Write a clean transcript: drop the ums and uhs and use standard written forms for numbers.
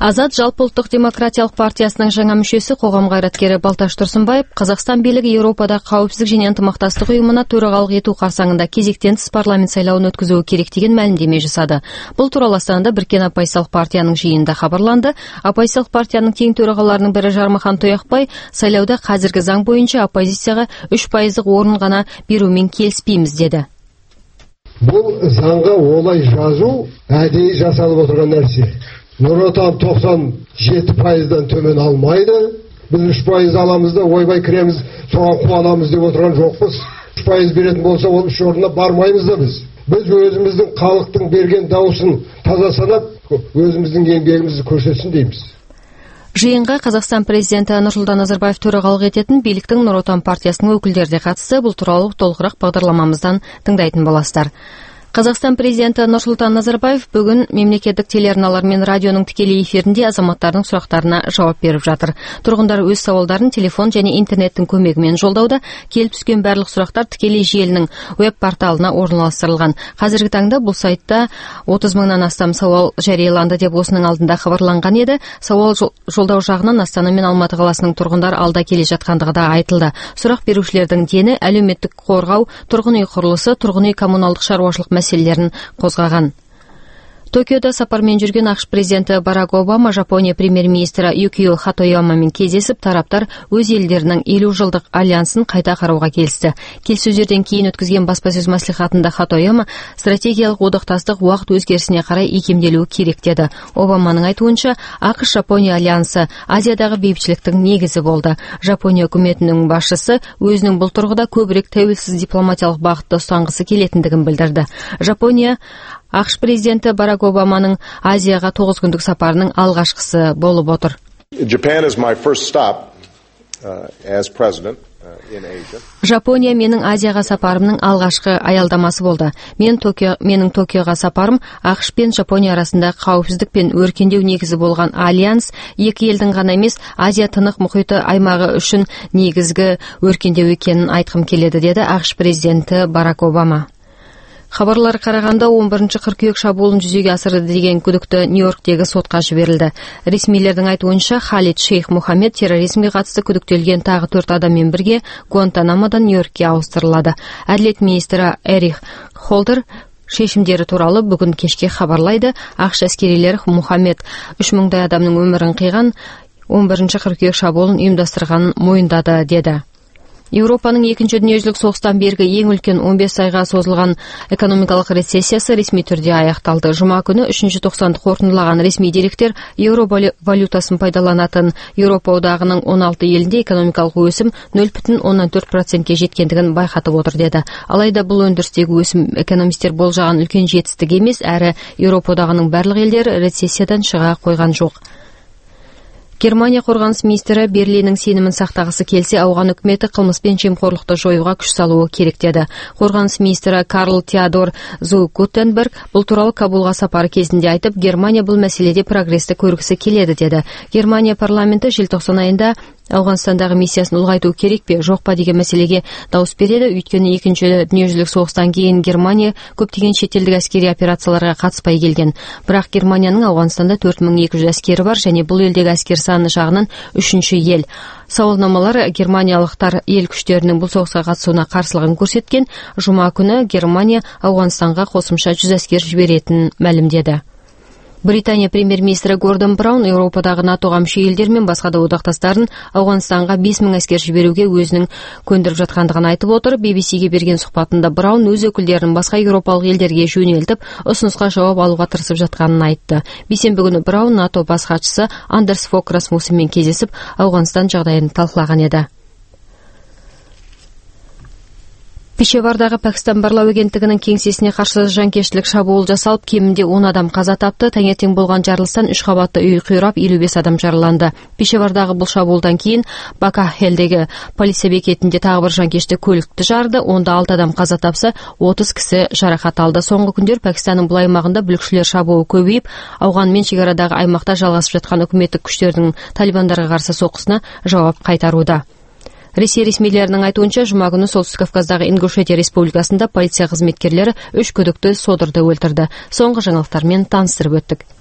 Азат жалпыұлттық демократиялық партиясының жаңа мүшесі қоғам қайраткері Балташ Тұрсынбаев Қазақстан билігі Еуропада қауіпсіздік және ынтымақтастық ұйымына төрағалық ету қарсаңында кезектен тыс парламент сайлауын өткізуі керек деген мәлімдеме жасады. Бұл туралы Астанада біріккен оппозициялық партияның жиынында хабарланды. Оппозициялық партияның тең төрағаларының бірі Жармахан Тояқбай сайлауда қазіргі заң бойынша оппозицияға 3% орын ғана берумен келіспейміз деді. Бұл заңға олай жазу әдейі жасалып отырған нәрсе. Нұр Отан 97%-дан төмен алмайды. Біз 3% аламыз да ойбай кіреміз, соған қуанамыз деп отырған жоқпыз. 3% беретін болса, ол 3 орнына бармаймыз да біз. Біз өзіміздің халықтың берген дауысын таза санап, өзіміздің еңбегімізді көрсетсін дейміз. Жиынға Қазақстан президенті Нұрсұлтан Назарбаев төрағалық ететін биліктің Нұр Отан партиясының өкілдері де қатысты. Бұл туралы толығырақ бағдарламамыздан тыңдайтын боласыздар. Қазақстан президенті Нұрсұлтан Назарбаев бүгін мемлекеттік телеарналар мен радионың тікелей эфирінде азаматтардың сұрақтарына жауап беріп жатыр. Тұрғындар өз сауалдарын телефон және интернеттің көмегімен жолдауда. Келіп түскен барлық сұрақтар тікелей желінің веб-порталына орналастырылған. Қазіргі таңда бұл сайтта 30 мыңнан астам сауал жарияланды деп осының алдында хабарланған еді. Сауал жолдау жағынан Астана мен Алматы қаласының тұрғындар алда келе жатқандығы да айтылды. Сұрақ берушілердің дені әлеуметтік қорғау, тұрғын үй құрылысы, тұрғын үй коммуналдық шаруашылық мәселелерін қозғаған. Токиода сапармен жүрген ақш президенті Барак Обама Жапония премьер-министрі Юкио Хатоямамен кездесіп, тараптар өз елдерінің 50 жылдық альянсын қайта қарауға келісті. Келіссөздерден кейін өткізген баспасөз мәслихатында Хатояма стратегиялық одақтастық уақыт өзгерісіне қарай икемделуі керек деді. Обаманың айтуынша, ақш-Жапония альянсы Азиядағы бейбітшіліктің негізі болды. Жапония үкіметінің басшысы өзінің бұл тұрғыда көбірек тәуелсіз дипломатиялық бағытты ұстанғысы келетіндігін білдірді. Жапония ақш президенті Барак Обаманың Азияға 9 күндік сапарының алғашқысы болып отыр. Жапония менің Азияға сапарымның алғашқы аялдамасы болды. Менің Токиоға сапарым ақш пен Жапония арасында қауіпсіздік пен өркендеу негізі болған альянс екі елдің ғана емес, Азия тынық мұхиты аймағы үшін негізгі өркендеу екенін айтқым келеді, деді ақш президенті Барак Обама. Хабарлар қарағанда 11 қыркүйек шабуылын жүзеге асырды деген күдікті Нью-Йорктегі сотқа жіберілді. Ресмилердің айтуынша Халид Шейх Мухаммед терроризмге қатысты күдіктелген тағы 4 адаммен бірге Гуантанамодан Нью-Йоркке ауыстырылады. Әділет министрі Эрих Холдер шешімдері туралы бүгін кешке хабарлайды. ақш әскерилері Мухаммед 3000 адамның өмірін қиған 11 қыркүйек шабуылын ұйымдастырғанын мойындады, деді. Еуропаның екінші дүниежүзілік соғыстан бергі ең үлкен 15 айға созылған экономикалық рецессиясы ресми түрде аяқталды. Жұма күні 3-ші тоқсанды қорытындылаған ресми деректер еуро валютасын пайдаланатын Еуропа одағының 16 елінде экономикалық өсім 0,4%-ке жеткендігін байқатып отыр, деді. Алайда бұл өндірістегі өсім экономистер болжаған үлкен жетістік емес, әрі Еуропа одағының барлық елдері рецессиядан шыға қойған жоқ. Германия қорғаныс министрі Берлиннің сенімін сақтағысы келсе, ауған үкіметі қылмыс пен жемқорлықты жоюға күш салуы керек, деді. Қорғаныс министрі Карл Теодор Зу Гутенберг бұл туралы Кабулға сапары кезінде айтып, Германия бұл мәселеде прогресті көргісі келеді, деді. Германия парламенті желтоқсан айында Ауғанстандағы миссиясын ұлғайту керек пе, жоқ па деген мәселеге дауыс береді. Өйткені екінші дүниежүзілік соғыстан кейін Германия көптеген шетелдік әскери операцияларға қатыспай келген. Бірақ Германияның Ауғанстанда 4200 әскері бар және бұл елдегі әскер саны жағынан 3-ші ел. Сауалнамалар германиялықтар ел күштерінің бұл соғысқа қатысуына қарсылығын көрсеткен. Жұма күні Германия Ауғанстанға қосымша 100 әскер жіберетінін мәлімдеді. Британия премьер-министрі Гордон Браун Еуропадағы НАТО-ға мүше елдер мен басқа да одақтастарын Ауғанстанға 5000 әскер жіберуге өзінің көндіріп жатқандығын айтып отыр. BBC-ге берген сұхбатында Браун өз өкілдерін басқа еуропалық елдерге жөнелтіп, ұсынысқа жауап алуға тырысып жатқанын айтты. Бейсенбі күні Браун НАТО бас хатшысы Андерс Фок Расмуссенмен кездесіп, Ауғанстан жағдайын талқылаған еді. Пешавардағы Пәкістан барлау агенттігінің кеңсесіне қарсы жанкештілік шабуыл жасалып, кемінде 10 адам қаза тапты. Таңертең болған жарылыстан 3 қабатты үй қирап, 55 адам жараланды. Пешавардағы бұл шабуылдан кейін Бакахелдегі полиция бекетінде тағы бір жанкешті көлікті жарды. Онда 6 адам қаза тапса, 30 кісі жарақат алды. Соңғы күндер Пәкістанның бұл аймағында бүлікшілер шабуылы көбейіп, ауғанмен шекарадағы аймақта жалғасып жатқан үкіметтік күштердің талибандарға қарсы соққысына жауап қайтаруда. Ресей ресмилерінің айтуынша, жұма күні Солтүстік Кавказдағы Ингушетия республикасында полиция қызметкерлері 3 күдікті содырды өлтірді. Соңғы жаңалықтармен таныстырып өттік.